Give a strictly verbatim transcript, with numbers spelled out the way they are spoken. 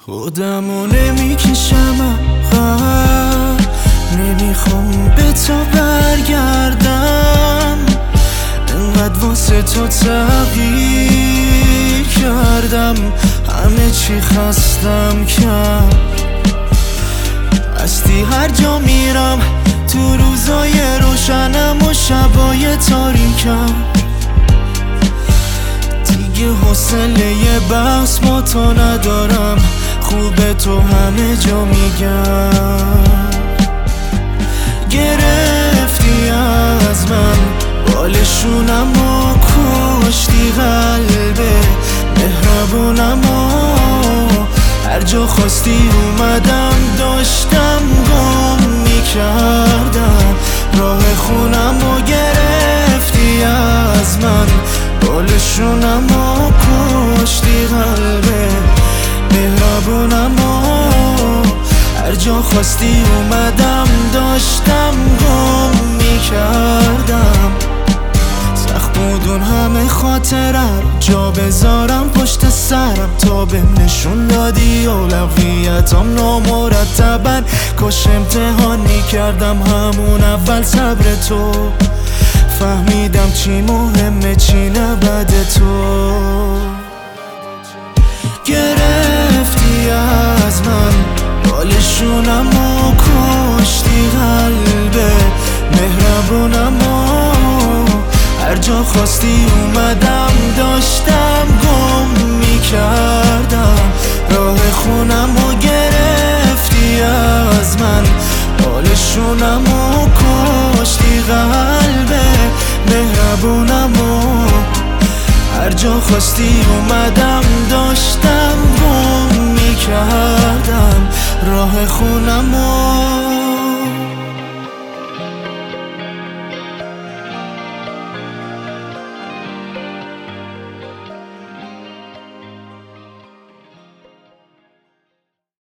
خودمو نمیکشم عقب، نمیخوام به تو برگردم. انقدر واسه تو تغییر کردم، همه چی خستم کرد. هستی هر جا میرم، تو روزای روشنم و شبای تاریکم. دیگه حوصله بحث با تو ندارم، خوبه تو همه جا میگم. گرفتی از من بالشونم و کشتی قلبه مهربونم و هر جا خواستی اومدم، داشتم گم میکردم راه خونم و گرفتی از من بالشونم و کشتی قلبه مهربونم و هر جا خواستی اومدم، داشتم گم میکردم. سخت بود اون همه خاطرم، جا بذارم پشت سرم تا بهم نشون دادی اولویتام نامرتبن. کاش امتحان میکردم همون اول صبر تو، فهمیدم چی مهمه چی نبد تو. گرفتی از من بالشونم و کشتی قلبه مهربونم و هر جا خواستی اومدم، داشتم گم میکردم راه خونم و گرفتی از من بالشونم و کشتی قلبه مهربونم و هر جا خواستی اومدم، داشتم گم میکردم راه خونم و